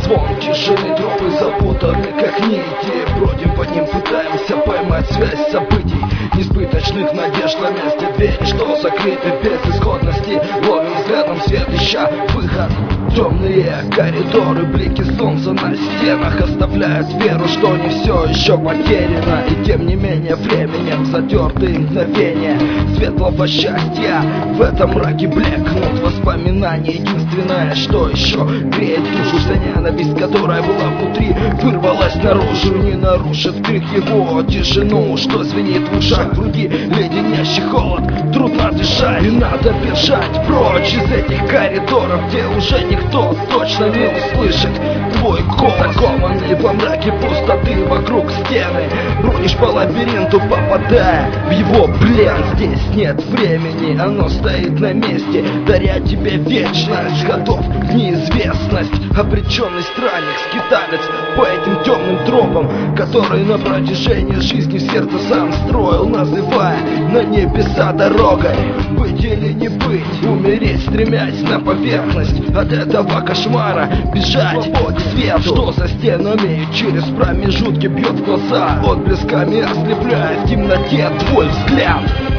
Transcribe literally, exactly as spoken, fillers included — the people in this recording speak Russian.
звон тишины, тропы запутаны, как нити. Бродим по ним, пытаемся поймать связь событий, несбыточных надежд на месте двери, что закрыты без исходности. Ловим взглядом свет, ища выход. Темные коридоры, блики солнца на стенах оставляют веру, что не все еще потеряно. И тем не менее временем затертые мгновения светлого счастья в этом мраке блекнут воспоминания. Единственное, что еще греет душу, вся ненависть, которая была внутри, вырвалась наружу. Не нарушит крик его тишину, что звенит в ушах, в груди леденящий холод, трудно дышать. И надо бежать прочь из этих коридоров, где уже никто точно не услышит твой голос. Закованный во мраке пустоты вокруг стены, бродишь по лабиринту, попадая в его плен. Здесь нет времени, оно стоит на месте, даря тебе вечность, готов в неизвестность. Обреченный странник, скиталец по этим темным тропам, которые на протяжении жизни в сердце сам строил, называя на небеса дорогой. Быть или не быть, умереть, стремясь на поверхность от этого кошмара, бежать к свету, что за стенами через промежутки бьет в глаза, отблесками ослепляя в темноте твой взгляд.